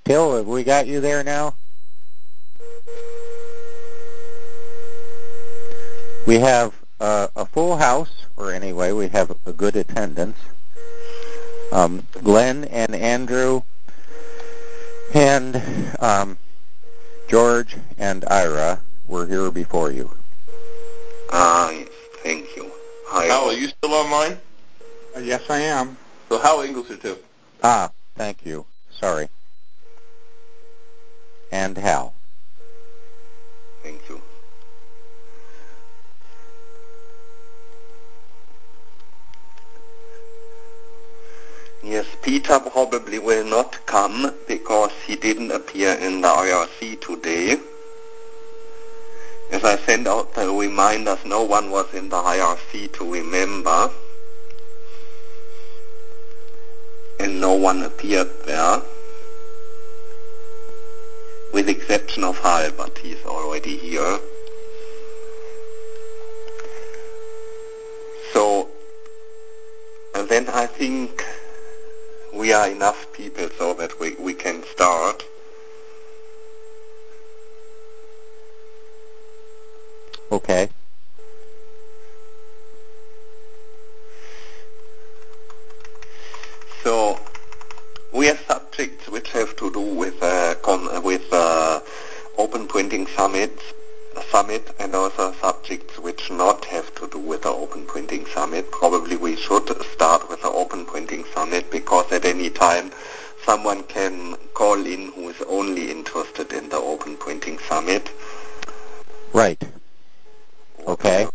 Till, have we got you there now? We have a full house, or anyway, we have a good attendance. Glenn and Andrew and George and Ira were here before you. Yes, thank you. Hi. Hal, are you still online? Yes, I am. So Hal Ingalls here too. Thank you. Sorry. And Hal. Thank you. Yes, Peter probably will not come because he didn't appear in the IRC today. As I sent out the reminders, no one was in the IRC to remember. And no one appeared there. With exception of Hal, but he's already here. So, and then I think we are enough people so that we can start. Okay. So, we have subjects which have to do with Open Printing Summit, and also subjects which not have to do with the Open Printing Summit. Probably we should start with the Open Printing Summit because at any time someone can call in who is only interested in the Open Printing Summit. Right. Okay.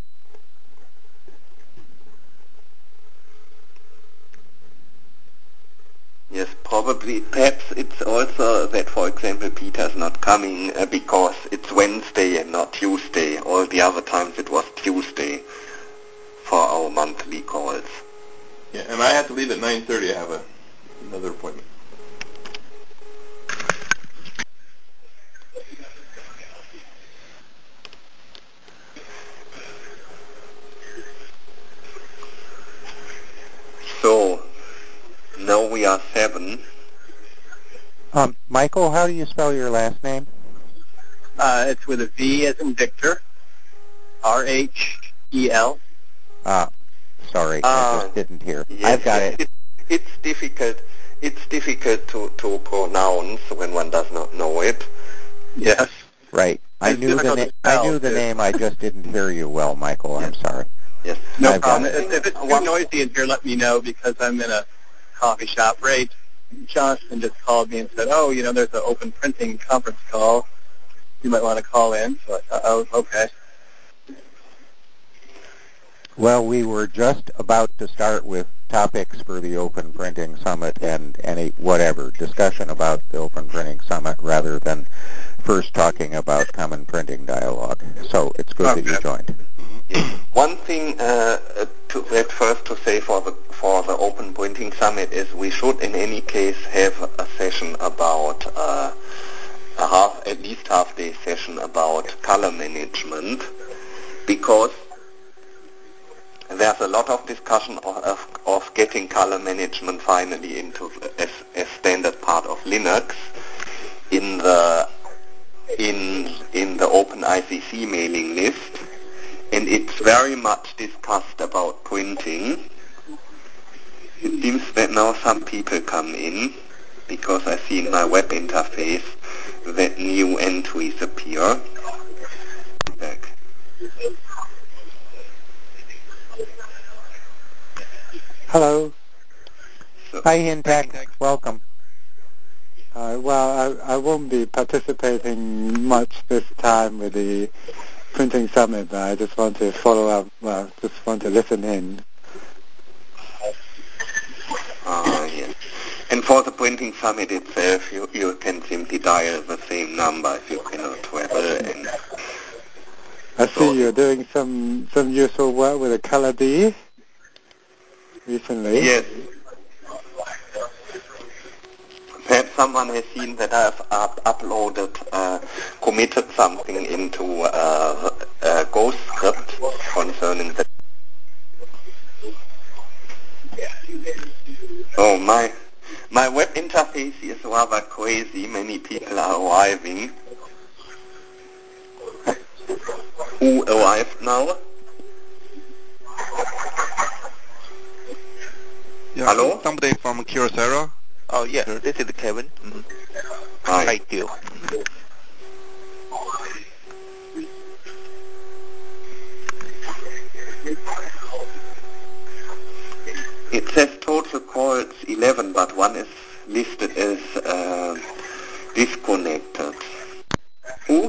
Yes, probably. Perhaps it's also that, for example, Peter's not coming because it's Wednesday and not Tuesday. All the other times it was Tuesday for our monthly calls. Yeah, and I have to leave at 9:30. I have another appointment. So, now we are 7. Michael, how do you spell your last name? It's with a V as in Victor, R-H-E-L. Sorry, I just didn't hear. Yes, I've got it. It's difficult. It's difficult to pronounce when one does not know it. Yes. Right. I knew the name. I just didn't hear you well, Michael. Yes. I'm sorry. Yes. No problem. If it's too noisy in here, let me know because I'm in a coffee shop. Ray Johnson just called me and said, oh, there's an open printing conference call. You might want to call in. So I thought, oh, okay. Well, we were just about to start with topics for the Open Printing Summit and any whatever discussion about the Open Printing Summit rather than first talking about Common Printing Dialogue. So it's good that you joined. One thing to say for the Open Printing Summit is we should in any case have a session about at least half-day session about color management, because there's a lot of discussion of getting color management finally into as standard part of Linux in the OpenICC mailing list. And it's very much discussed about printing. It seems that now some people come in, because I see in my web interface that new entries appear. Back. Hello. Hi, Hintek. Welcome. Well, I won't be participating much this time with the Printing Summit, but I just want to follow up, just want to listen in. Yes. And for the Printing Summit itself, you can simply dial the same number if you cannot travel. And I see you're doing some useful work with a color D recently. Yes. Perhaps someone has seen that I've committed something into Ghostscript concerning the... Oh, My web interface is rather crazy. Many people are arriving. Who arrived now? Yeah, Hello? somebody from Kyocera. Oh, yeah, this is Kevin. Mm-hmm. Hi. Hi, Gil. It says total calls 11, but one is listed as disconnected. Who?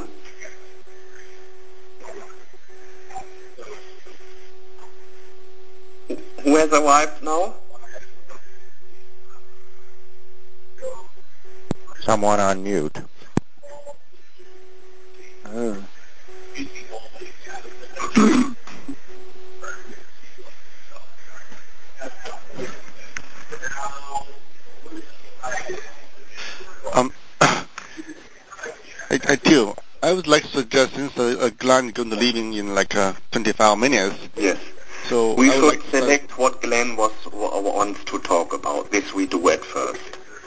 Who has arrived now? Someone on mute. Oh. I do. I would like to suggest, since Glenn is going to leaving in like 25 minutes, Yes. so We I would should like to select what Glenn wants to talk about. This we do at first.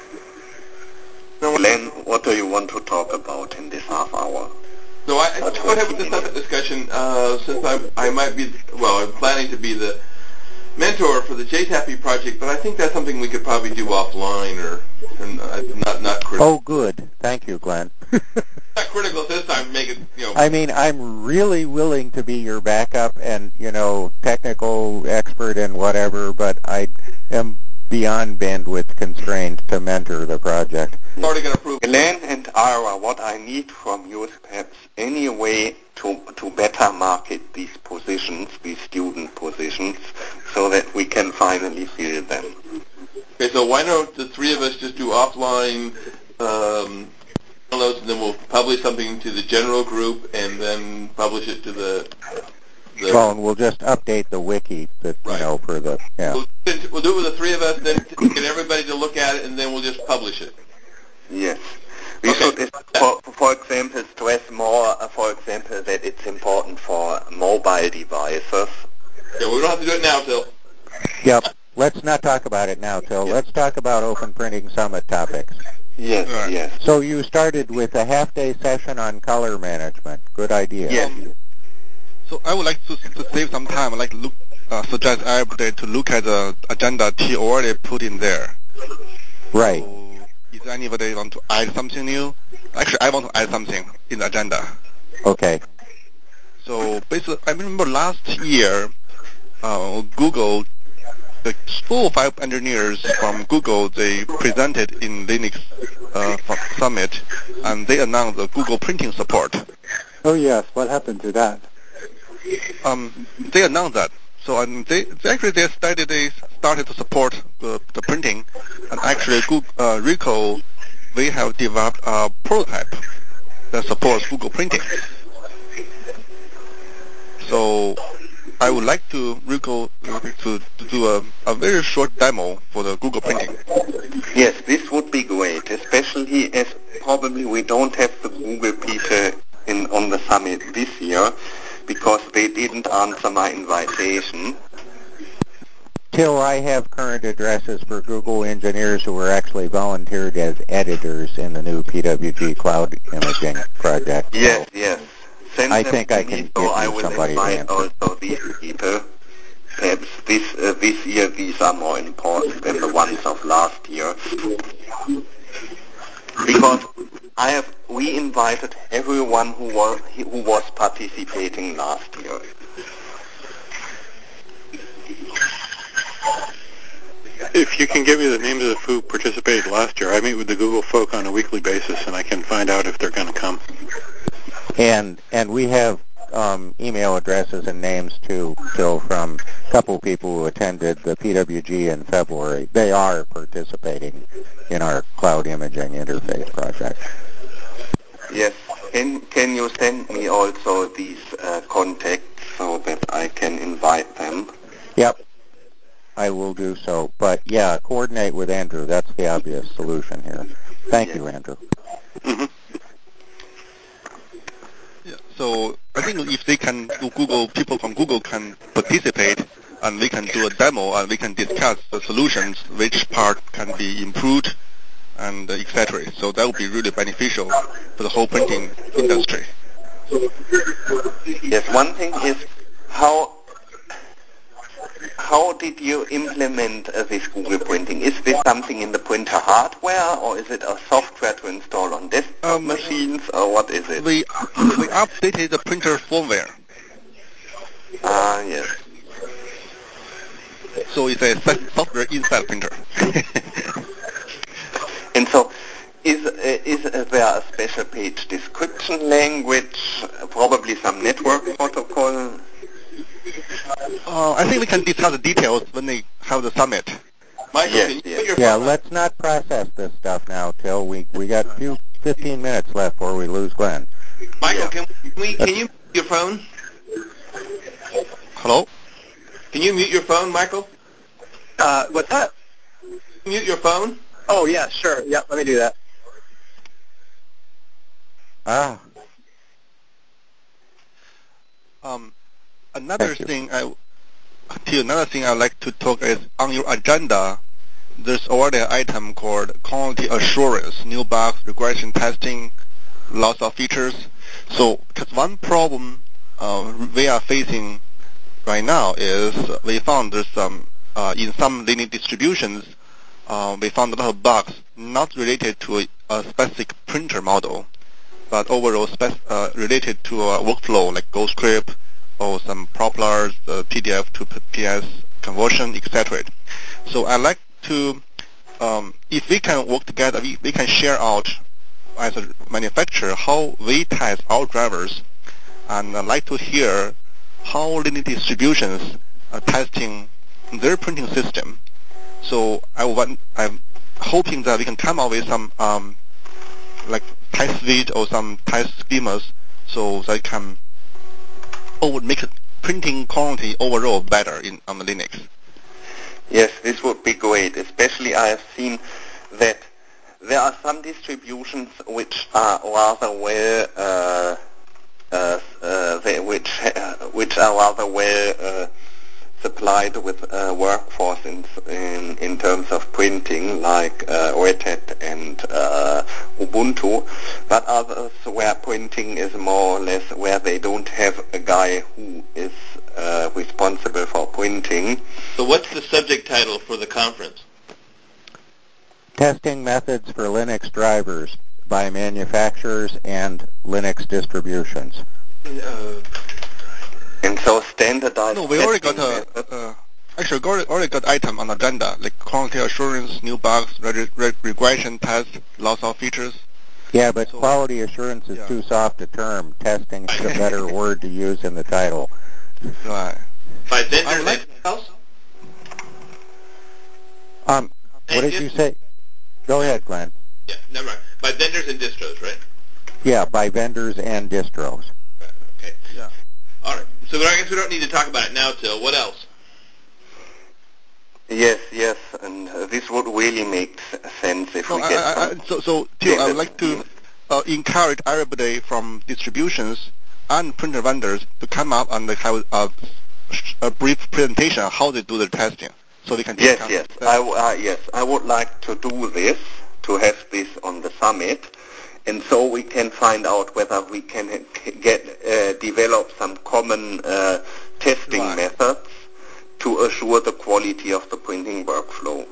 Glenn, what do you want to talk about in this half hour? So I think we'll have the summit discussion since I might be, well, I'm planning to be the mentor for the JTAPI project, but I think that's something we could probably do offline or not critical. Oh, good. Thank you, Glenn. Not critical this time. Make it, I mean, I'm really willing to be your backup and, technical expert and whatever, but I am beyond bandwidth constrained to mentor the project. already going to prove. Glenn and Ira, what I need from you is perhaps any way to better market these positions, these student positions, so that we can finally fill them. Okay, so why don't the three of us just do offline downloads, and then we'll publish something to the general group, and then publish it to the Well, and we'll just update the wiki that, Right. for the, yeah. We'll do it with the three of us, then get everybody to look at it, and then we'll just publish it. Yes. We Okay. should, for example, stress more, for example, that it's important for mobile devices. Yeah, we don't have to do it now, Phil. Yep. Let's not talk about it now, Till. Yeah. Let's talk about Open Printing Summit topics. Yes, Right. yes. So you started with a half-day session on color management. Good idea. Yes. So I would like to save some time. I'd like to suggest everybody to look at the agenda T already put in there. Right. So if anybody want to add something new, actually I want to add something in the agenda. Okay. So basically, I remember last year, Google, the 4 or 5 engineers from Google, they presented in Linux Summit, and they announced the Google printing support. Oh, yes. What happened to that? They announced that. So they started to support the printing, and actually Ricoh, they have developed a prototype that supports Google printing. So I would like to Ricoh to do a very short demo for the Google printing. Yes, this would be great, especially as probably we don't have the Google people on the summit this year because they didn't answer my invitation. Till I have current addresses for Google engineers who were actually volunteered as editors in the new PWG cloud imaging project. Yes, yes. Send I them think to I me, can so give I you will somebody to invite answer. also these people. Perhaps this year these are more important than the ones of last year. Because we invited everyone who was participating last year. If you can give me the names of who participated last year, I meet with the Google folk on a weekly basis, and I can find out if they're going to come. And we have email addresses and names too, Till, from a couple people who attended the PWG in February. They are participating in our cloud imaging interface project. Yes. Can you send me also these contacts so that I can invite them? Yep. I will do so. But yeah, coordinate with Andrew. That's the obvious solution here. Thank you, Andrew. Mm-hmm. Yeah, so I think if they can, people from Google can participate, and we can do a demo, and we can discuss the solutions, which part can be improved, and etc. So that would be really beneficial for the whole printing industry. Yes, one thing is how did you implement this Google Printing? Is this something in the printer hardware, or is it a software to install on desktop machines, or what is it? We updated the printer firmware. Yes. So it's a software inside printer. And so, is there a special page description language, probably some network protocol? I think we can discuss the details when they have the summit. Michael, Yes. Yeah, let's not process this stuff now, Till. We got 15 minutes left before we lose Glenn. Michael, can you mute your phone? Hello? Can you mute your phone, Michael? What's that? Mute your phone? Oh, yeah, sure. Yep, let me do that. Another thing I'd like to talk is on your agenda. There's already an item called quality assurance, new bugs, regression testing, lots of features. So, because one problem we are facing right now is we found there's some in some Linux distributions we found a lot of bugs not related to a specific printer model, but overall related to a workflow like GoScript or some Proplars, PDF to PS conversion, etc. So I'd like to, if we can work together, we can share out as a manufacturer how we test our drivers, and I'd like to hear how Linux distributions are testing their printing system. So I'm hoping that we can come up with some like test suite or some test schemas so that can make printing quality overall better on the Linux. Yes, this would be great. Especially I have seen that there are some distributions which are rather well which are rather well supplied with workforce in terms of printing, like Red Hat and Ubuntu, but others where printing is more or less where they don't have a guy who is responsible for printing. So what's the subject title for the conference? Testing methods for Linux drivers by manufacturers and Linux distributions. And so standardized. No, we already got already got item on the agenda like quality assurance, new bugs, regression test, lots of features. Yeah, but quality assurance is too soft a term. Testing is a better word to use in the title. Right. By vendors and else? What did you say? Go ahead, Glenn. Yeah, never mind. By vendors and distros, right? Yeah, by vendors and distros. Right. Okay. Yeah. All right. So I guess we don't need to talk about it now, Till. What else? Yes, and this would really make sense if we get some... So, Till, I would like to encourage everybody from distributions and printer vendors to come up and have a brief presentation on how they do their testing, so we can. Yes. I would like to do this, to have this on the summit, and so we can find out whether we can develop some common testing methods to assure the quality of the printing workflow.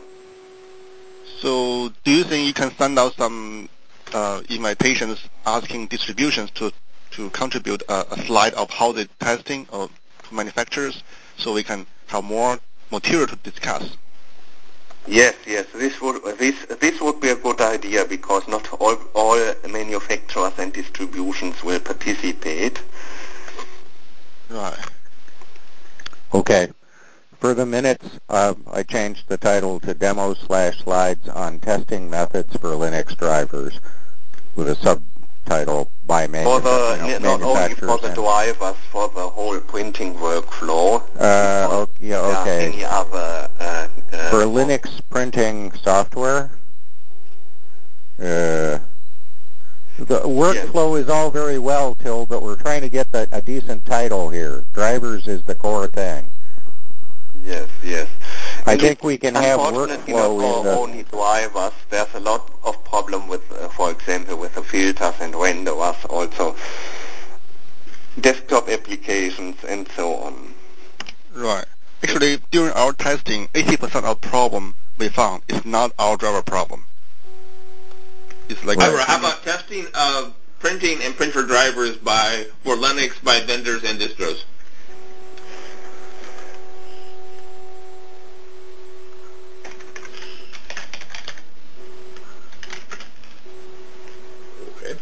So do you think you can send out some invitations asking distributions to contribute a slide of how they're testing or manufacturers, so we can have more material to discuss? Yes, this would be a good idea, because not all manufacturers and distributions will participate. Right. Okay. For the minutes, I changed the title to Demo/Slides on Testing Methods for Linux Drivers, with a subtitle by manufacturers. Not only for the drivers, for the whole printing workflow. Okay. Any other for Linux printing software, the workflow is all very well, Till, but we're trying to get a decent title here. Drivers is the core thing. Yes. I And think we can have unfortunately not workflow in the... only drivers. There's a lot of problem with, for example, with the filters and renderers, also desktop applications and so on. Right. Actually, during our testing, 80% of problem we found is not our driver problem. It's like However, how about testing of printing and printer drivers for Linux by vendors and distros? Okay.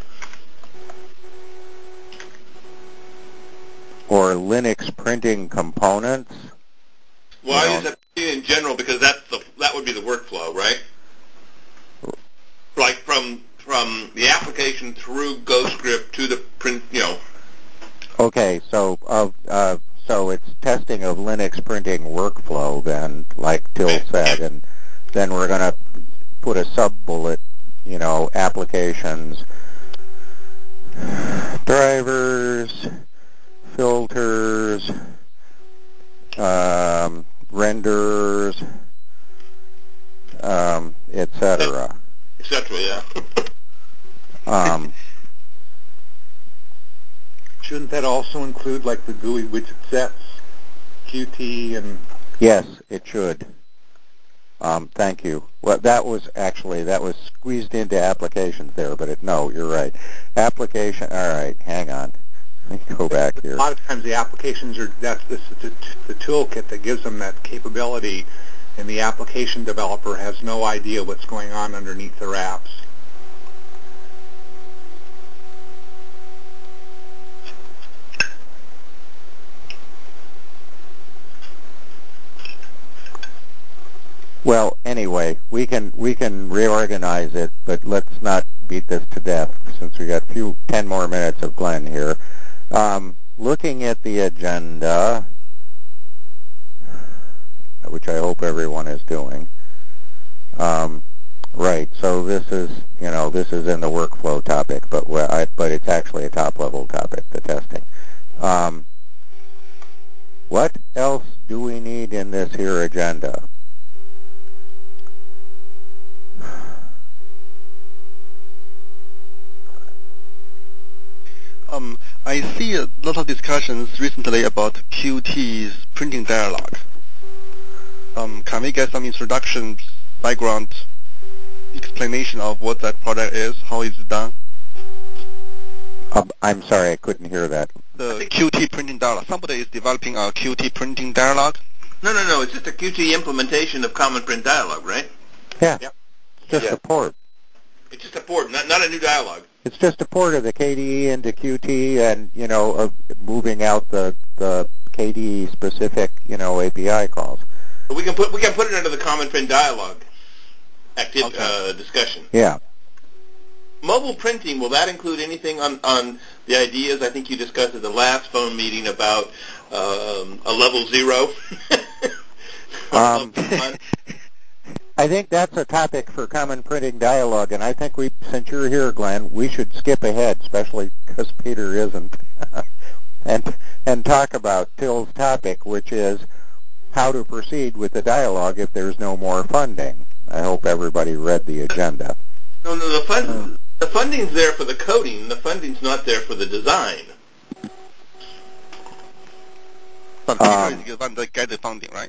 Or Linux printing components. Well, I just have in general because that would be the workflow, right? Like from the application through GoScript to the print, Okay, so so it's testing of Linux printing workflow then, like Till said, and then we're going to put a sub-bullet, applications, drivers, filters, renders, etc. Etc. Yeah. Shouldn't that also include like the GUI widget sets, Qt, and... Yes, it should. Thank you. Well, that was squeezed into applications there, but no, you're right. Application. All right, hang on. Let me go back here. A lot of times the applications that's the toolkit that gives them that capability, and the application developer has no idea what's going on underneath their apps. Well, anyway, we can reorganize it, but let's not beat this to death since we got 10 more minutes of Glenn here. Looking at the agenda, which I hope everyone is doing. Right. So this is in the workflow topic, but it's actually a top-level topic, the testing. What else do we need in this here agenda? I see a lot of discussions recently about Qt's printing dialog. Can we get some introduction, background, explanation of what that product is, how it's done? I'm sorry, I couldn't hear that. The Qt printing dialog. Somebody is developing a Qt printing dialog? No. It's just a Qt implementation of Common Print Dialog, right? Yeah. Yep. Just a port. It's just a port, not a new dialog. It's just a port of the KDE into Qt, and moving out the KDE specific API calls. But we can put it under the Common Print Dialog discussion. Yeah. Mobile printing, will that include anything on the ideas I think you discussed at the last phone meeting about a level 0? I think that's a topic for Common Printing Dialogue, and I think since you're here, Glenn, we should skip ahead, especially because Peter isn't, and talk about Till's topic, which is how to proceed with the dialogue if there's no more funding. I hope everybody read the agenda. No, the funding's there for the coding. The funding's not there for the design. But Peter is the one that get the funding, right?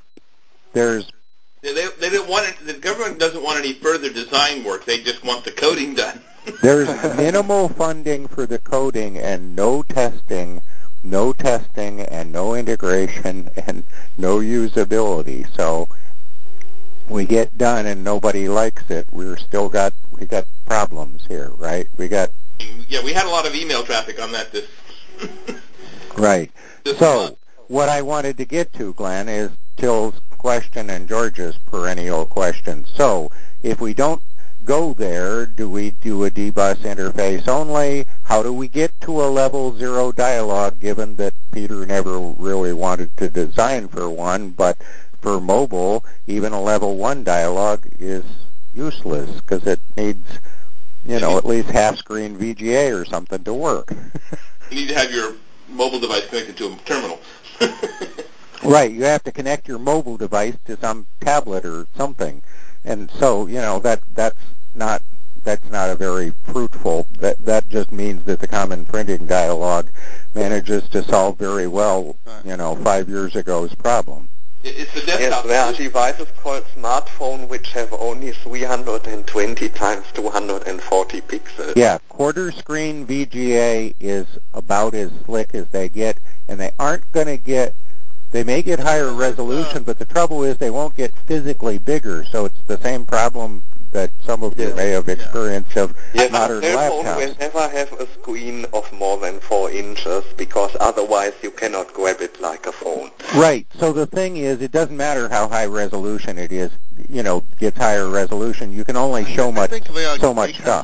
They don't want it. The government doesn't want any further design work. They just want the coding done. There's minimal funding for the coding and no testing and no integration and no usability. So we get done and nobody likes it. We got problems here, right? We had a lot of email traffic on that. Right. So what I wanted to get to, Glenn, is Till's question and George's perennial question. So if we don't go there, do we do a dbus interface only? How do we get to a level 0 dialog, given that Peter never really wanted to design for one, but for mobile, even a level 1 dialog is useless because it needs, at least half-screen VGA or something to work. You need to have your mobile device connected to a terminal. Right, you have to connect your mobile device to some tablet or something, and so that's not a very fruitful. That just means that the Common Printing Dialogue manages to solve very well, 5 years ago's problem. It's the desktop. Yes, there are devices called smartphone which have only 320 times 240 pixels. Yeah, quarter screen VGA is about as slick as they get, and they aren't going to get. They may get higher resolution, but the trouble is they won't get physically bigger. So it's the same problem that some of you may have experienced of modern laptops. Cell phone will laptops. never have a screen of more than 4 inches because otherwise you cannot grab it like a phone. Right. So the thing is, it doesn't matter how high resolution it is. Gets higher resolution. You can only show so much stuff.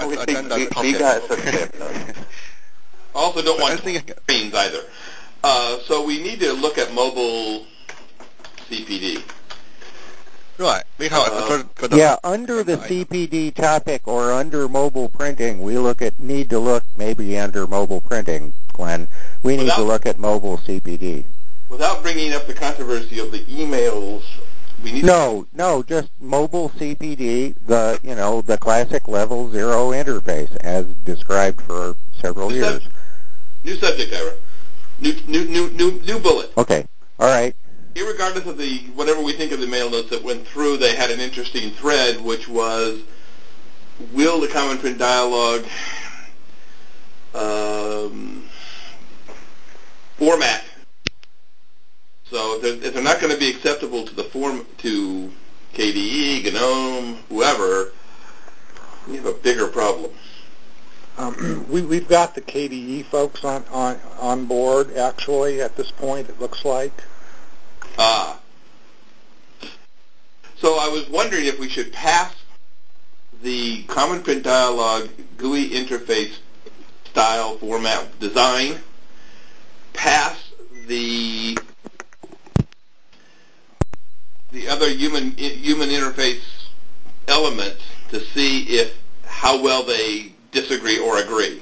Also, don't want screens either. So we need to look at mobile CPD. Right. Under the CPD topic or under mobile printing, we need to look maybe under mobile printing, Glenn. We need to look at mobile CPD. Without bringing up the controversy of the emails, we need just mobile CPD, the classic level 0 interface as described for several years. New subject, Ira. New bullet. Okay. All right. Irregardless of whatever we think of the mail notes that went through, they had an interesting thread, which was, will the Common Print Dialogue format? So if they're not going to be acceptable to KDE, GNOME, whoever, we have a bigger problem. We've got the KDE folks on board, actually, at this point, it looks like. So I was wondering if we should pass the Common Print Dialogue GUI interface style format design, pass the other human interface elements to see how well they disagree or agree.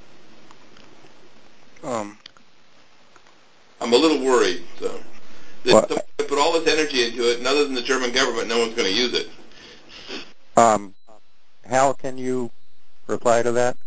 I'm a little worried, so. Put all this energy into it, and other than the German government, no one's going to use it. Hal, can you reply to that?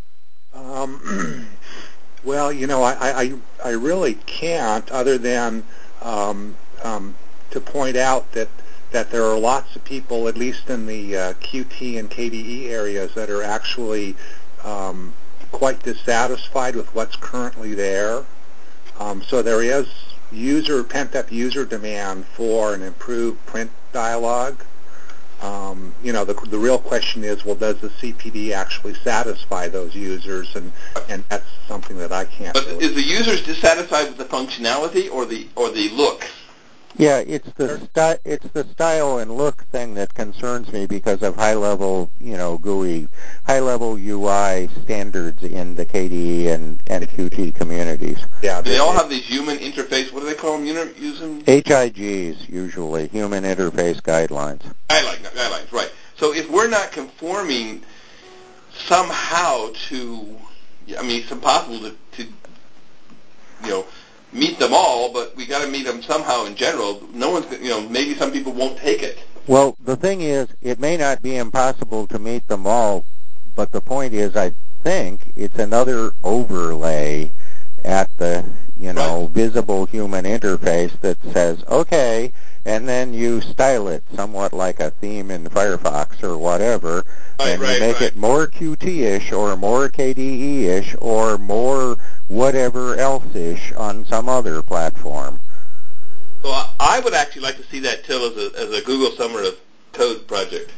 Well, I really can't, other than to point out that there are lots of people, at least in the Qt and KDE areas, that are actually quite dissatisfied with what's currently there. So there is pent-up user demand for an improved print dialogue. The real question is, well, does the CPD actually satisfy those users? And that's something that I can't. But is the users dissatisfied with the functionality or the look? Yeah, it's the style and look thing that concerns me because of high-level, GUI, high-level UI standards in the KDE and Qt communities. Yeah, they all have these human interface. What do they call them? HIGs usually, human interface guidelines. Guidelines, right? So if we're not conforming somehow to, it's impossible to meet them all, but we got to meet them somehow in general. No one's, maybe some people won't take it. Well, the thing is, it may not be impossible to meet them all, but the point is, I think it's another overlay at the, visible human interface that says, okay, and then you style it somewhat like a theme in Firefox or whatever, and you make it more Qt-ish or more KDE-ish or more whatever else-ish on some other platform. So I would actually like to see that till as a Google Summer of Code project.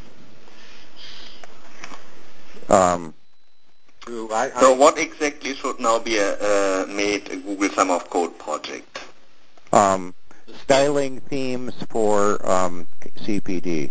So what exactly should now be made a Google Summer of Code project? Styling themes for CPD.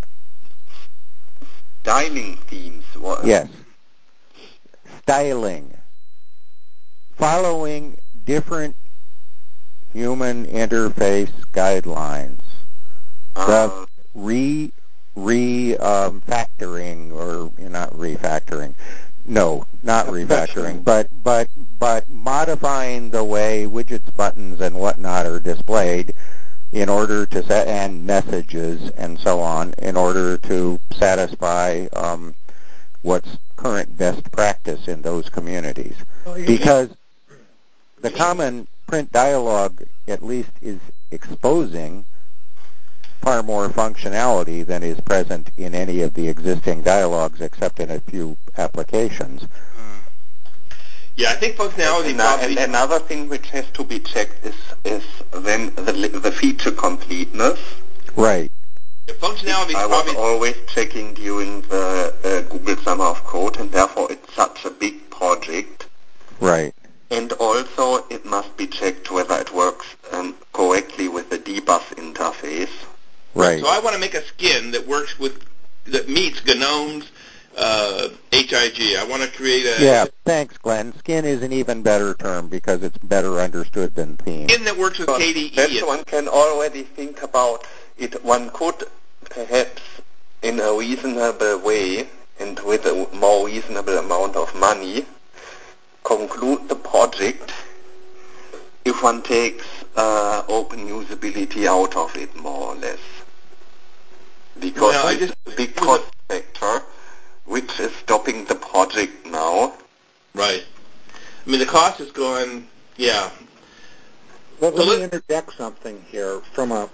Styling themes? What? Yes. Styling. Following different human interface guidelines. The refactoring, or not refactoring, No, not refactoring, but modifying the way widgets, buttons, and whatnot are displayed in order to set, and messages and so on, in order to satisfy what's current best practice in those communities. Because the common print dialog at least is exposing far more functionality than is present in any of the existing dialogues except in a few applications. Yeah, I think functionality and another thing which has to be checked is then the feature completeness. Right. The functionality I was always checking during the Google Summer of Code, and therefore it's such a big project. Right. And also it must be checked whether it works correctly with the dbus interface. Right. So I want to make a skin that works that meets GNOME's HIG. I want to create a... Yeah, thanks, Glenn. Skin is an even better term because it's better understood than theme. Skin that works with KDE. That one can already think about it. One could perhaps in a reasonable way and with a more reasonable amount of money conclude the project if one takes open usability out of it, more or less. Because it's a big cost factor which is stopping the project now. Right. I mean, the cost is going, yeah. Let me interject something here from a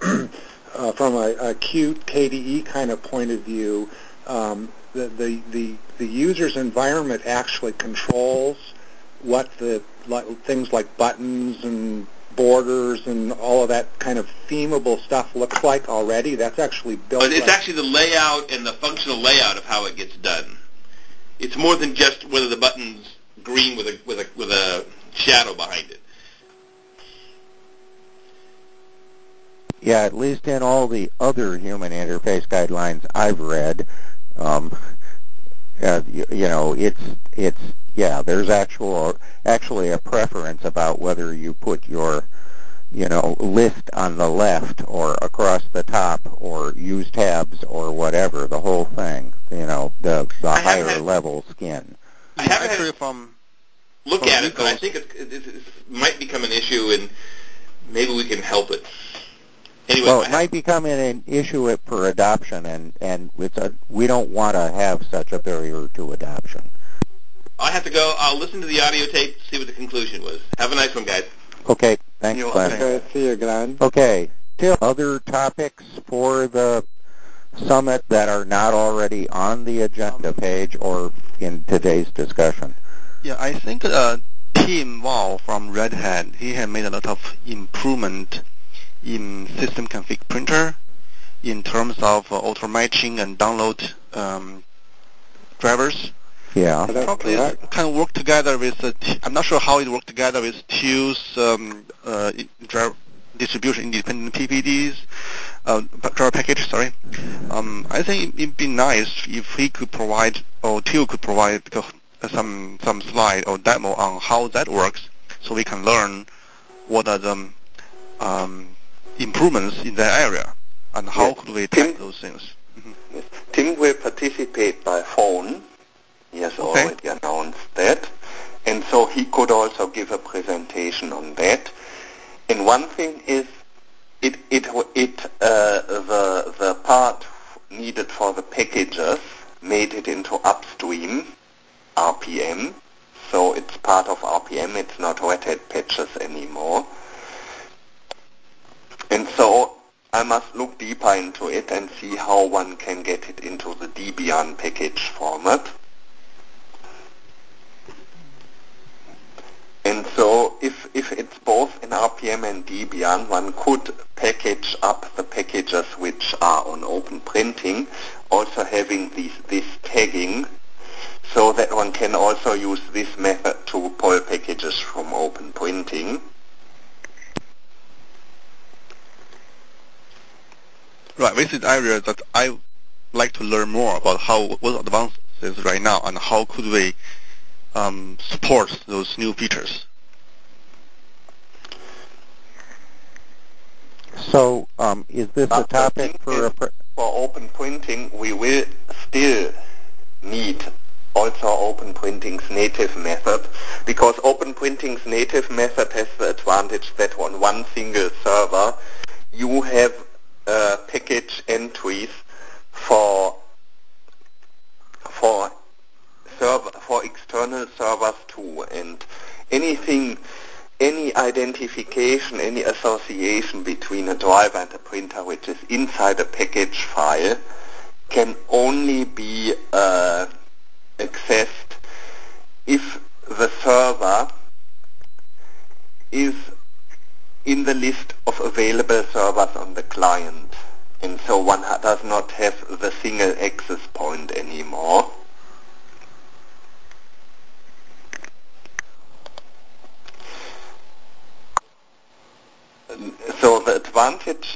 cute KDE kind of point of view. The user's environment actually controls what things like buttons and borders and all of that kind of themable stuff looks like already. That's actually built. But it's actually the layout and the functional layout of how it gets done. It's more than just whether the button's green with a shadow behind it. Yeah, at least in all the other human interface guidelines I've read, there's actually a preference about whether you put your, list on the left or across the top or use tabs or whatever, the whole thing, the higher level skin. I haven't actually look at it, but I think it might become an issue, and maybe we can help it. Anyway, well, it might become an issue for adoption, and we don't want to have such a barrier to adoption. I have to go. I'll listen to the audio tape, see what the conclusion was. Have a nice one, guys. Okay, thanks, Glenn. Okay, see you, Glenn. Okay, still other topics for the summit that are not already on the agenda page or in today's discussion? Yeah, I think Tim Wall from Red Hat, he had made a lot of improvement in system config printer in terms of auto matching and download drivers. Yeah, it probably kind of work together with. I'm not sure how it worked together with TU's distribution independent PPDs driver package. Sorry, I think it'd be nice if he could provide or TU could provide some slide or demo on how that works, so we can learn what are the improvements in that area and how could we test those things. Mm-hmm. Tim will participate by phone. He has already announced that. And so he could also give a presentation on that. And one thing is the part needed for the packages made it into upstream RPM. So it's part of RPM. It's not Red Hat patches anymore. And so I must look deeper into it and see how one can get it into the Debian package format. And so if it's both in RPM and Debian, one could package up the packages which are on Open Printing, also having this tagging, so that one can also use this method to pull packages from Open Printing. Right, this is area that I like to learn more about what advances right now and how could we support those new features. So is this a topic for Open Printing? We will still need also Open Printing's native method, because Open Printing's native method has the advantage that on one single server you have package entries for external servers too, and any identification, any association between a driver and a printer which is inside a package file can only be accessed if the server is in the list of available servers on the client, and so one does not have the single access point anymore. So the advantage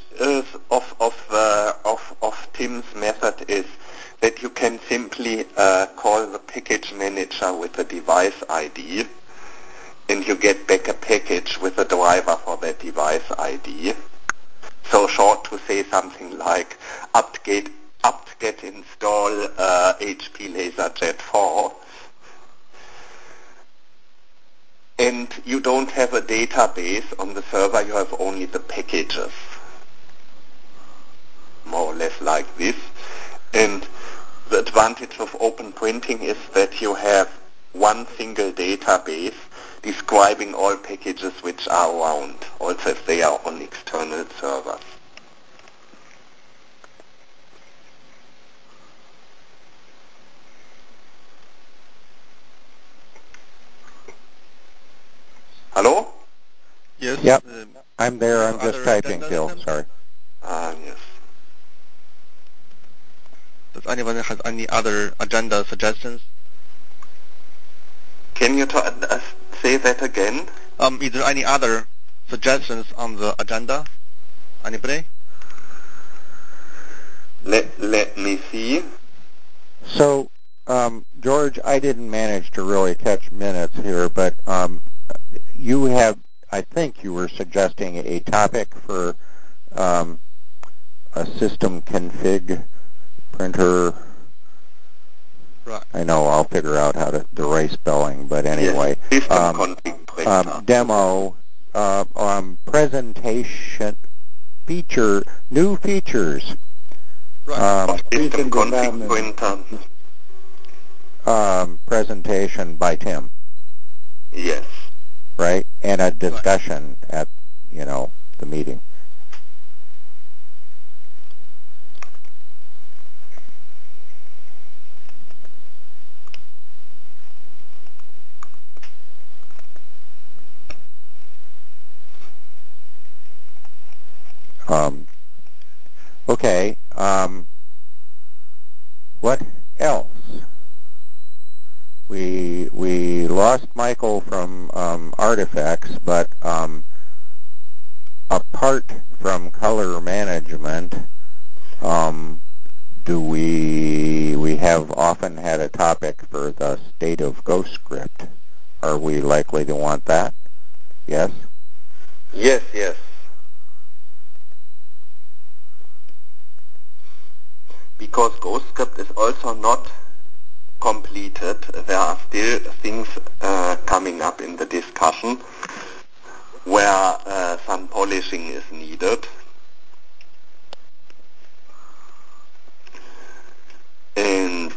of Tim's method is that you can simply call the package manager with a device ID, and you get back a package with a driver for that device ID. So short to say something like apt-get install HP LaserJet 4. And you don't have a database on the server, you have only the packages. More or less like this. And the advantage of Open Printing is that you have one single database describing all packages which are around, also if they are on external servers. Hello? Yes. Yep. I'm there. I'm just typing, Phil. Sorry. Yes. Does anyone have any other agenda suggestions? Can you say that again? Is there any other suggestions on the agenda? Anybody? Let me see. So, George, I didn't manage to really catch minutes here, but you have, I think you were suggesting a topic for a system config printer. Right. I know I'll figure out how to the right spelling, but anyway. Yes, system config printer. Demo, presentation, new features. Right. System config printer. Presentation by Tim. Yes. Right? And a discussion at, the meeting. Okay. What else? We lost Michael from Artifacts, but apart from color management, do we have often had a topic for the state of GhostScript? Are we likely to want that? Yes? Yes, yes. Because GhostScript is also not completed, there are still things coming up in the discussion where some polishing is needed. And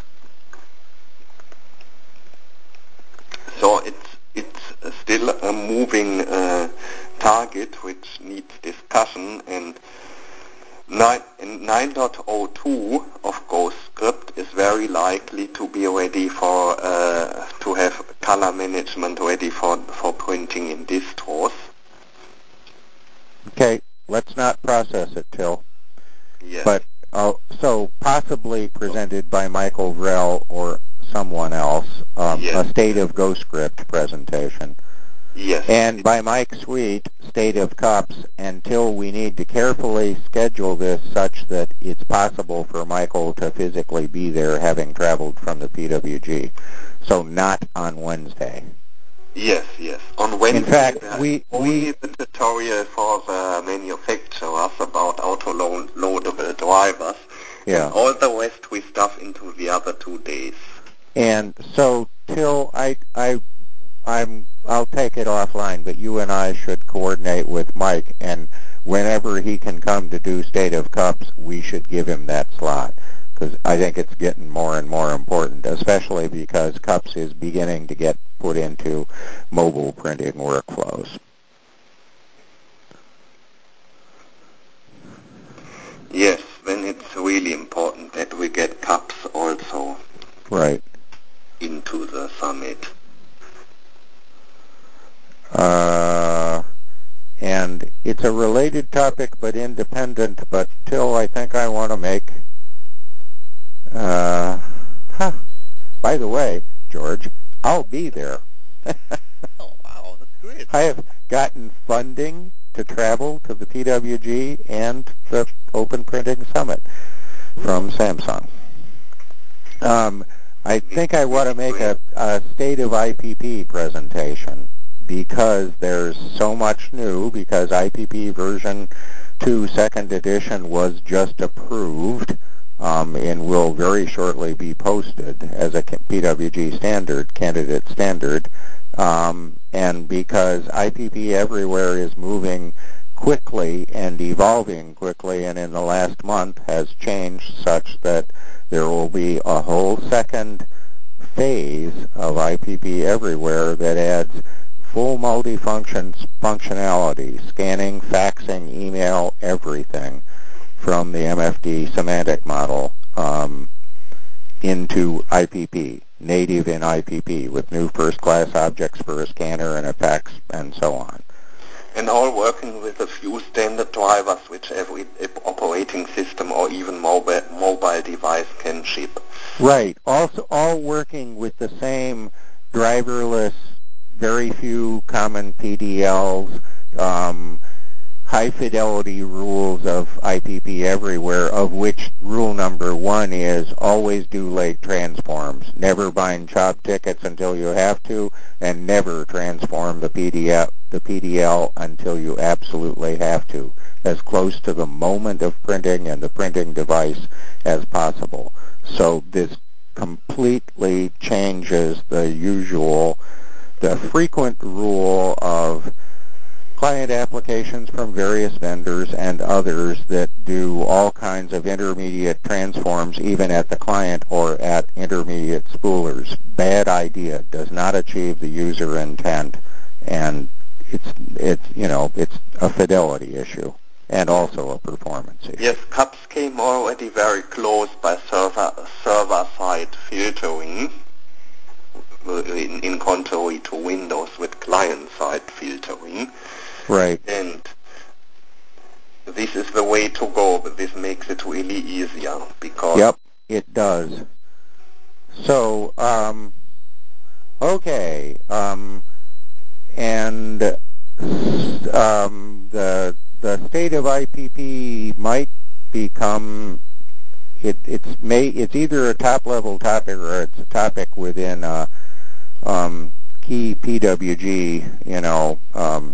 so it's still a moving target which needs discussion, and 9.02 of GhostScript is very likely to be ready for to have color management ready for printing in distros. Okay, let's not process it, Till. Yes. But so possibly presented by Michael Vrell or someone else, Yes. a state of GhostScript presentation. Yes. And by Mike Sweet, State of Cups, until we need to carefully schedule this such that it's possible for Michael to physically be there having traveled from the PWG. So not on Wednesday. Yes, yes. On Wednesday, in fact, only the tutorial for the manufacturers about auto-loadable drivers, yeah. and all the rest we stuff into the other 2 days. And so, Till, I'll take it offline, but you and I should coordinate with Mike, and whenever he can come to do State of Cups, we should give him that slot, because I think it's getting more and more important, especially because Cups is beginning to get put into mobile printing workflows. Yes, then it's really important that we get Cups also right into the summit. And it's a related topic but independent, but Till, I think I want to make, by the way, George, I'll be there. Oh, wow, that's great. I have gotten funding to travel to the PWG and the Open Printing Summit from Samsung. I think I want to make a State of IPP presentation because there's so much new, because IPP version 2 second edition was just approved and will very shortly be posted as a PWG standard, candidate standard, and because IPP everywhere is moving quickly and evolving quickly, and in the last month has changed such that there will be a whole second phase of IPP everywhere that adds full multifunction functionality, scanning, faxing, email, everything from the MFD semantic model into IPP, native in IPP, with new first-class objects for a scanner and a fax and so on. And all working with a few standard drivers which every operating system or even mobile device can ship. Right. Also, all working with the same driverless, very few common PDLs, high-fidelity rules of IPP everywhere, of which rule number 1 is always do late transforms. Never bind job tickets until you have to, and never transform the PDL until you absolutely have to, as close to the moment of printing and the printing device as possible. So this completely changes the frequent rule of client applications from various vendors and others that do all kinds of intermediate transforms even at the client or at intermediate spoolers. Bad idea. Does not achieve the user intent, and it's a fidelity issue and also a performance issue. Yes, Cups came already very close by server-side filtering, in contrary to Windows with client-side filtering. Right. And this is the way to go, but this makes it really easier because... Yep, it does. So, okay, and the state of IPP might become it's either a top level topic or it's a topic within a key PWG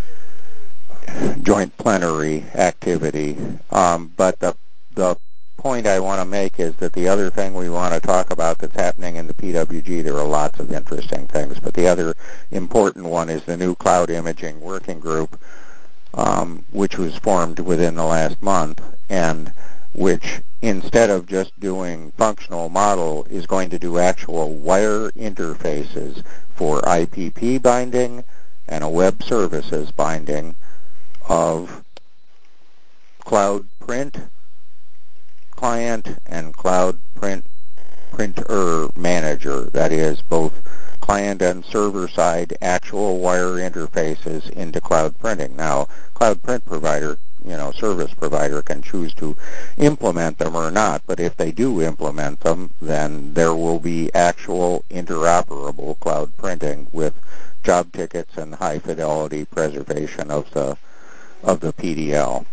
joint plenary activity. But the point I want to make is that the other thing we want to talk about that's happening in the PWG, there are lots of interesting things, but the other important one is the new cloud imaging working group, which was formed within the last month, and which, instead of just doing functional model, is going to do actual wire interfaces for IPP binding and a web services binding of Cloud Print client and Cloud Printer Manager. That is, both client and server side actual wire interfaces into Cloud Printing. Now, Cloud Print provider, service provider can choose to implement them or not, but if they do implement them, then there will be actual interoperable cloud printing with job tickets and high fidelity preservation of the PDL.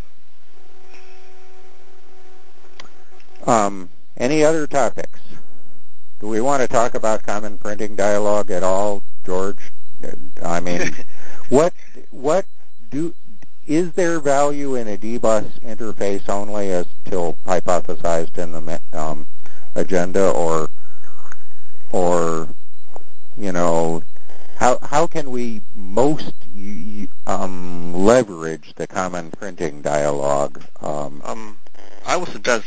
Any other topics? Do we want to talk about Common Printing Dialog at all, George? I mean, is there value in a D-bus interface only, as Till hypothesized in the agenda, or, how can we most leverage the Common Printing dialogue? I would suggest,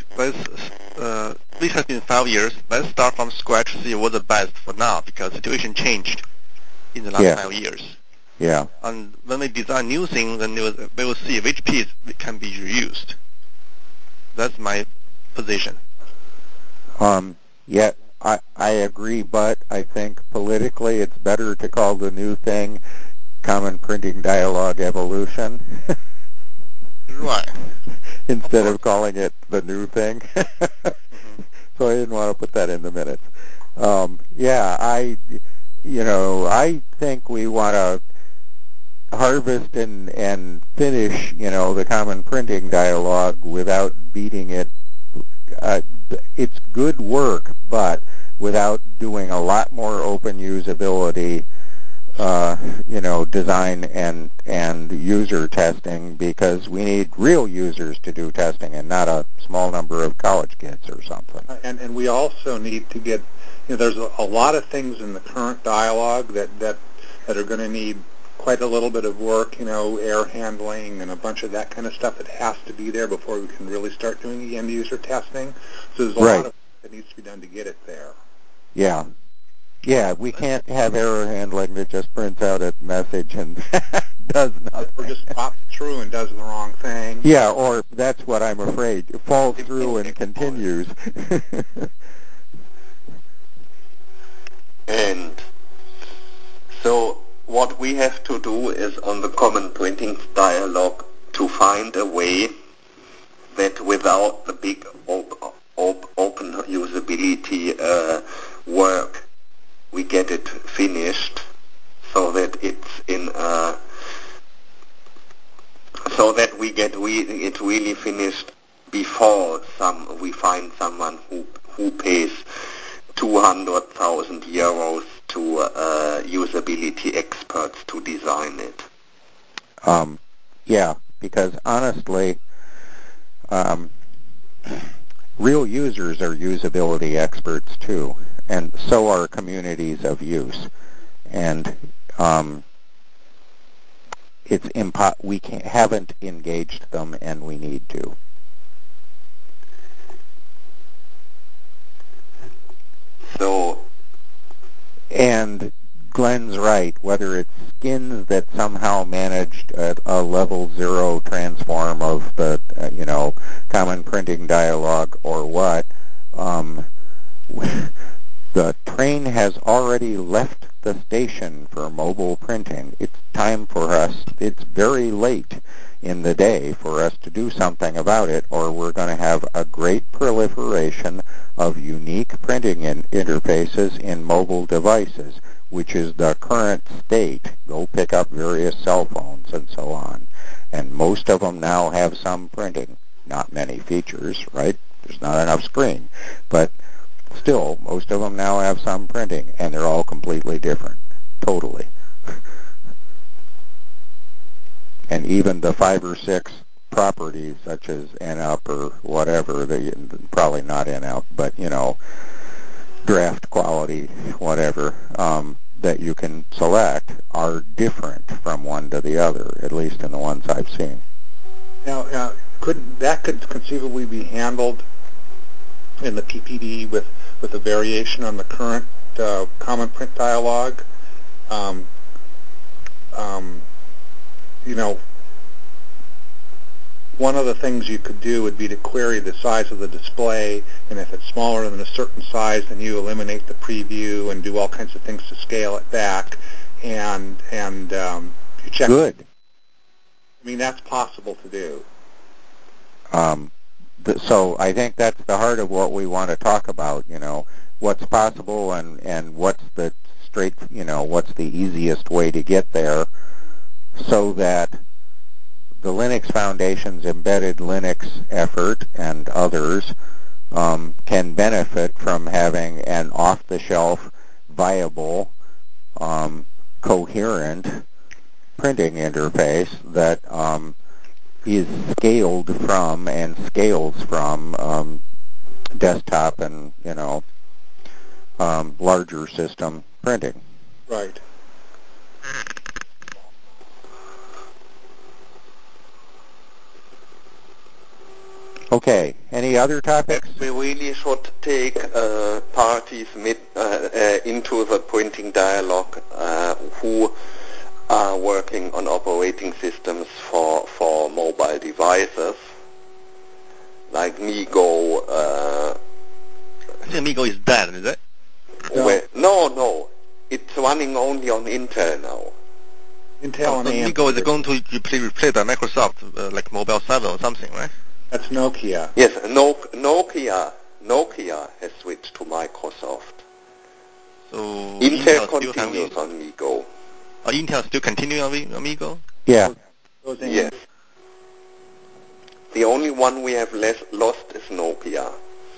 this has been 5 years. Let's start from scratch, see what's the best for now, because the situation changed in the last 5 years. Yeah. And when they design new things, then they will see which piece can be reused. That's my position. Yeah, I agree, but I think politically it's better to call the new thing Common Printing Dialogue Evolution. Right. Instead of calling it the new thing. Mm-hmm. So I didn't want to put that in the minutes. I think we want to harvest and finish, the Common Printing Dialogue without beating it. It's good work, but without doing a lot more open usability, design and user testing, because we need real users to do testing and not a small number of college kids or something. And we also need to get, there's a lot of things in the current dialogue that are going to need quite a little bit of work, air handling and a bunch of that kind of stuff that has to be there before we can really start doing the end-user testing. So there's a lot of work that needs to be done to get it there. Yeah. Yeah, we can't have error handling that just prints out a message and does nothing. Or just pops through and does the wrong thing. Yeah, or that's what I'm afraid. It falls through and continues. And so what we have to do is on the Common Printing dialogue to find a way that without the big open usability work, we get it finished so that it's so that we get it really finished before we find someone who pays 200,000 euros to usability experts to design it. Yeah, because honestly, real users are usability experts too, and so are communities of use. And we haven't engaged them, and we need to. And Glenn's right. Whether it's skins that somehow managed a level 0 transform of the Common Printing dialogue or what, the train has already left the station for mobile printing. It's time for us. It's very late in the day for us to do something about it, or we're going to have a great proliferation of unique printing interfaces in mobile devices, which is the current state. Go pick up various cell phones and so on. And most of them now have some printing. Not many features, right? There's not enough screen. But still, most of them now have some printing, and they're all completely different. Totally. And even the 5 or 6 properties, such as NUP or whatever, probably not NUP, but, draft quality, whatever, that you can select are different from one to the other, at least in the ones I've seen. Now, that could conceivably be handled in the PPD with a variation on the current Common Print dialogue. One of the things you could do would be to query the size of the display, and if it's smaller than a certain size, then you eliminate the preview and do all kinds of things to scale it back. And you check. Good. I mean, that's possible to do. So I think that's the heart of what we want to talk about, what's possible and what's the what's the easiest way to get there, so that the Linux Foundation's embedded Linux effort and others can benefit from having an off-the-shelf, viable, coherent printing interface that is scaled from and scales from desktop and larger system printing. Right. Okay. Any other topics? We really should take parties into the printing dialogue who are working on operating systems for mobile devices, like MeeGo. I think MeeGo is dead, is it? No. It's running only on Intel now. Intel and AMD. MeeGo is going to replace the Microsoft like Mobile 7 or something, right? That's Nokia. Yes, Nokia has switched to Microsoft. So Intel continues on MeeGo. Intel still continuing on MeeGo? Yeah. Yes. The only one we have lost is Nokia.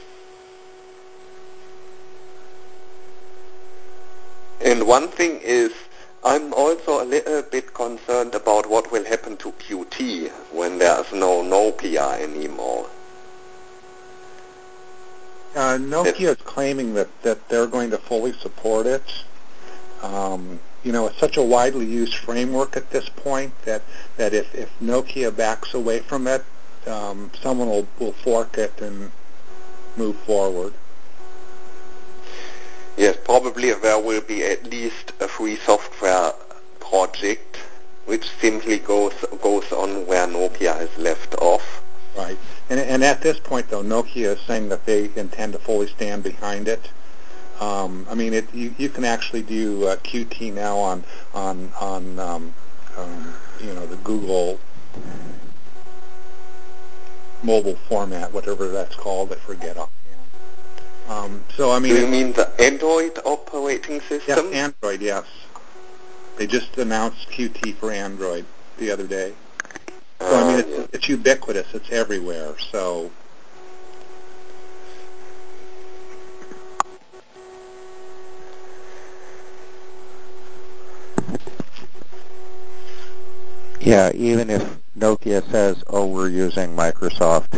And one thing is, I'm also a little bit concerned about what will happen to Qt when there's no Nokia anymore. Nokia is claiming that they're going to fully support it. It's such a widely used framework at this point that if Nokia backs away from it, someone will fork it and move forward. Yes, probably there will be at least a free software project which simply goes on where Nokia has left off. Right. And at this point, though, Nokia is saying that they intend to fully stand behind it. You can actually do Qt now on the Google mobile format, whatever that's called. I forget offhand. Do you mean the Android operating system? Yes, Android, yes. They just announced Qt for Android the other day. So, it's ubiquitous. It's everywhere. So, yeah, even if Nokia says, we're using Microsoft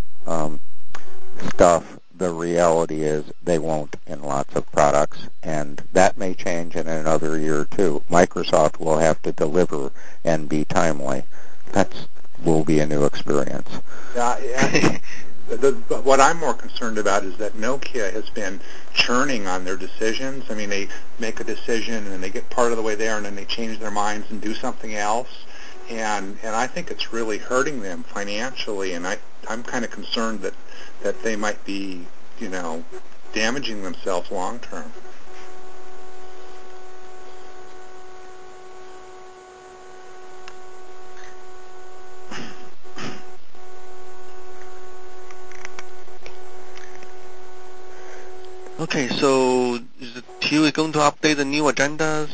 stuff, the reality is they won't in lots of products, and that may change in another year or two. Microsoft will have to deliver and be timely. That will be a new experience. Yeah. What I'm more concerned about is that Nokia has been churning on their decisions. They make a decision and they get part of the way there, and then they change their minds and do something else. And I think it's really hurting them financially, and I'm kind of concerned that they might be, damaging themselves long term. Okay, so is the TUI going to update the new agendas?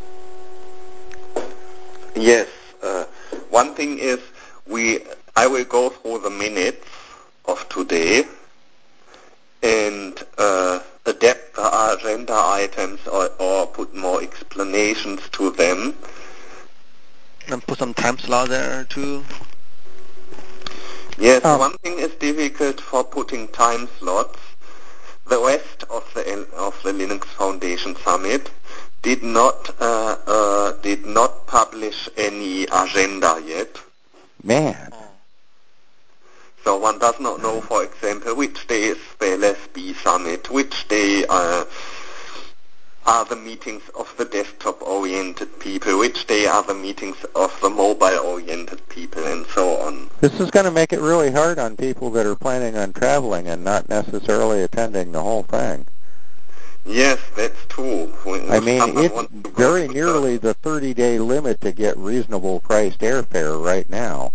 Yes. One thing is, I will go through the minutes of today and adapt the agenda items or put more explanations to them. And put some time slot there too? Yes, one thing is difficult for putting time slots. The rest of the Linux Foundation Summit did not publish any agenda yet. Man. So one does not know, for example, which day is the LSB Summit, which day are the meetings of the desktop-oriented people, which day are the meetings of the mobile-oriented people, and so on. This is going to make it really hard on people that are planning on traveling and not necessarily attending the whole thing. Yes, that's true. It's very nearly the 30-day limit to get reasonable priced airfare right now.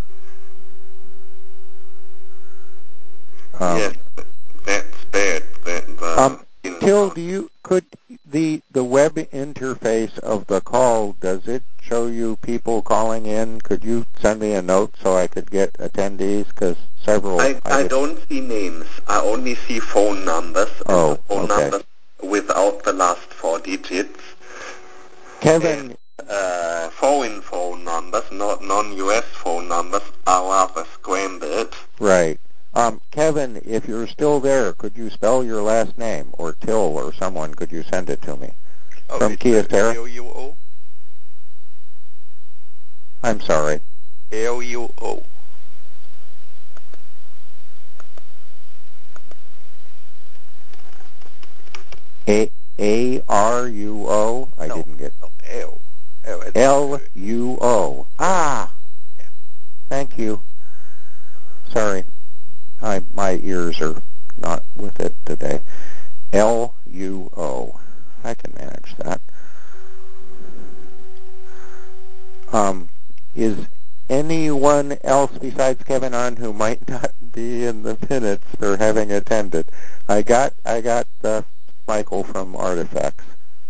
Yes, that's bad. Till, could the web interface of the call, does it show you people calling in? Could you send me a note so I could get attendees? Because several... I don't see names. I only see phone numbers. Numbers without the last 4 digits. Kevin... foreign phone numbers, not non-US phone numbers, are rather scrambled. Right. Kevin, if you're still there, could you spell your last name? Or Till or someone, could you send it to me? From Kyocera? L-U-O. I'm sorry. L-U-O. A-R-U-O? I didn't get... L. L-U-O. Ah! Thank you. Sorry. My ears are not with it today. L-U-O. I can manage that. Is anyone else besides Kevin on who might not be in the minutes for having attended? I got Michael from Artifacts.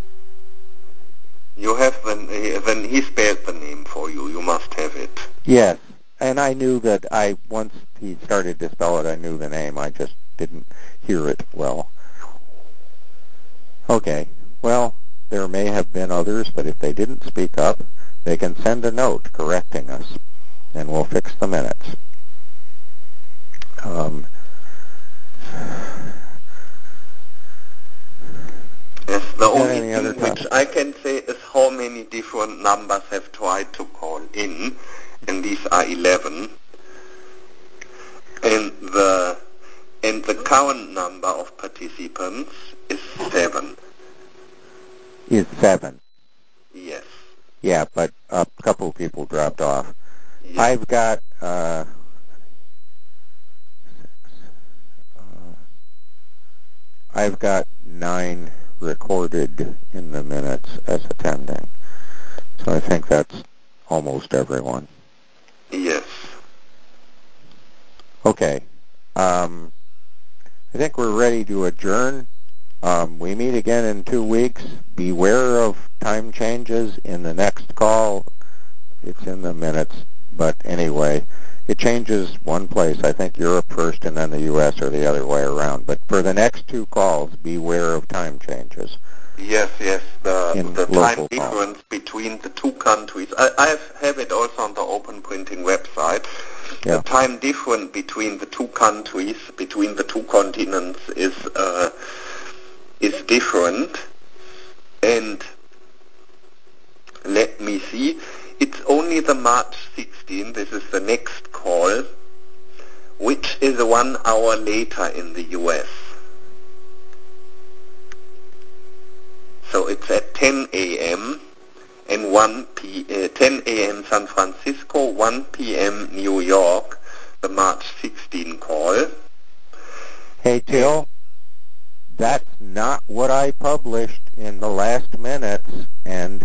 You have then he spelled the name for you. You must have it. Yes, and I knew that once he started to spell it, I knew the name. I just didn't hear it well. Okay, well, there may have been others, but if they didn't speak up, they can send a note correcting us, and we'll fix the minutes. Yes, the only thing which I can say is how many different numbers have tried to call in, and these are 11. And the current number of participants is 7. Is 7? Yes. Yeah, but a couple of people dropped off. Yes. I've got 9 recorded in the minutes as attending. So I think that's almost everyone. Yes. Okay. I think we're ready to adjourn. We meet again in 2 weeks. Beware of time changes in the next call. It's in the minutes. But anyway, it changes one place. I think Europe first and then the U.S. or the other way around. But for the next 2 calls, beware of time changes. Yes. The time difference calls between the 2 countries. I have it also on the Open Printing website. Yeah. The time difference between the 2 countries, between the 2 continents is different. And let me see. It's only the March 16. This is the next call, which is 1 hour later in the U.S. So it's at 10 a.m. and 10 a.m. San Francisco, 1 p.m. New York, the March 16 call. Hey, Till, that's not what I published in the last minutes and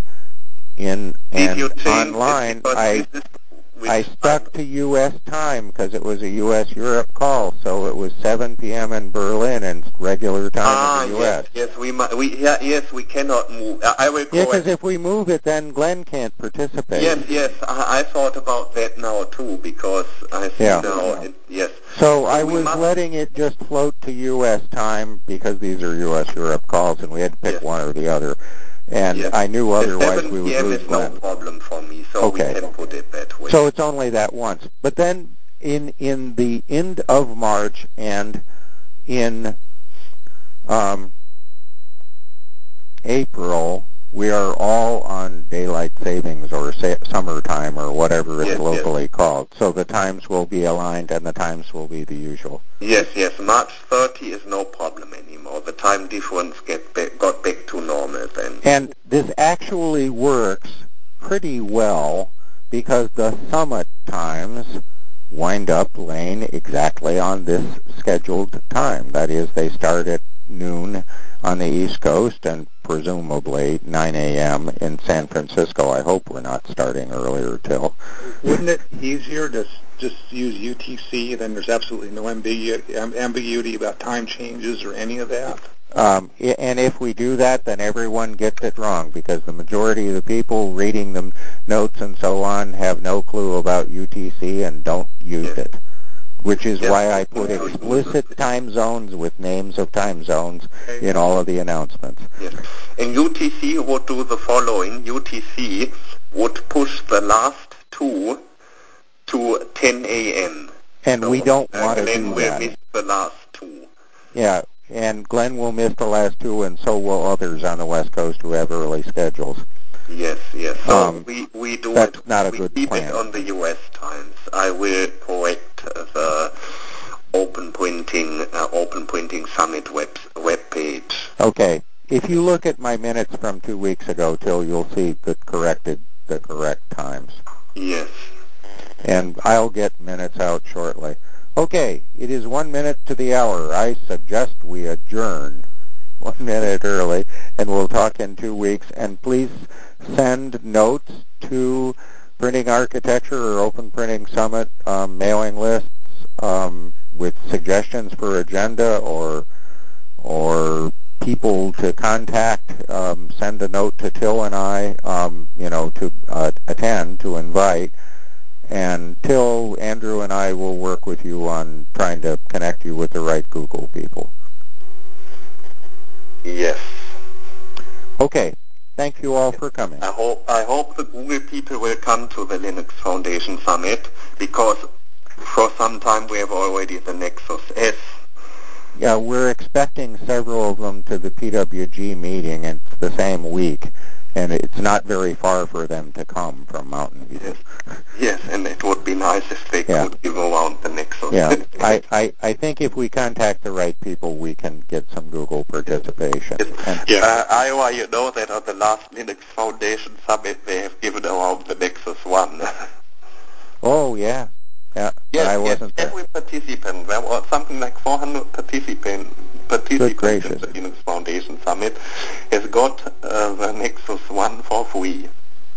online. I stuck to U.S. time because it was a U.S.-Europe call, so it was 7 p.m. in Berlin and regular time in the U.S. Yes, we cannot move. I will correct. Yeah, because if we move it, then Glenn can't participate. Yes, I thought about that now too, because I see now. Yes. So I was letting it just float to U.S. time because these are U.S.-Europe calls, and we had to pick one or the other. And I knew otherwise we would lose Glenn. 7 p.m. is no problem for me, so we can put it that way. So it's only that once. But then in the end of March and in April, we are all on daylight savings or summertime or whatever it's locally called. So the times will be aligned and the times will be the usual. Yes. March 30 is no problem anymore. The time difference got back to normal then. And this actually works pretty well because the summit times wind up laying exactly on this scheduled time. That is, they start at noon on the East Coast and presumably 9 a.m. in San Francisco. I hope we're not starting earlier, Till. Wouldn't it be easier to just use UTC? Then there's absolutely no ambiguity about time changes or any of that. And if we do that, then everyone gets it wrong because the majority of the people reading the notes and so on have no clue about UTC and don't use it, which is why I put explicit time zones with names of time zones in all of the announcements. Yes. And UTC would do the following. UTC would push the last 2 to 10 a.m. And So, we don't want to Glenn do will that. miss the last two. Yeah, and Glenn will miss the last two, and so will others on the West Coast who have early schedules. Yes. So we do that's it. not a we good keep plan. it on the U.S. times. I will correct the Open Printing Summit web page. Okay. If you look at my minutes from 2 weeks ago, Till, you'll see the correct times. Yes. And I'll get minutes out shortly. Okay, it is 1 minute to the hour. I suggest we adjourn 1 minute early, and we'll talk in 2 weeks. And please send notes to Printing Architecture or Open Printing Summit mailing lists with suggestions for agenda or people to contact. Send a note to Till and I, to attend, to invite. And Till, Andrew, and I will work with you on trying to connect you with the right Google people. Yes. Okay. Thank you all for coming. I hope the Google people will come to the Linux Foundation Summit, because for some time we have already the Nexus S. Yeah, we're expecting several of them to the PWG meeting. It's the same week, and it's not very far for them to come from Mountain View. Yes, and it would be nice if they could give around the Nexus. Yeah, I think if we contact the right people, we can get some Google participation. Iowa, you know that on the last Linux Foundation Summit they have given around the Nexus 1. Oh, yeah. Yeah, I wasn't there. Every participant, there were something like 400 participants in the Linux Foundation Summit, has got the Nexus 1 for free.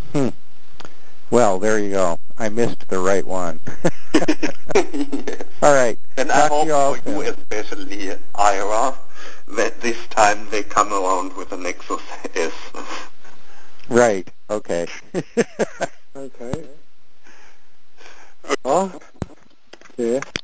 Well, there you go. I missed the right one. Yes. All right. And I hope for you especially, Ira, that this time they come around with the Nexus S. Right. Okay. Okay. Oh, yeah.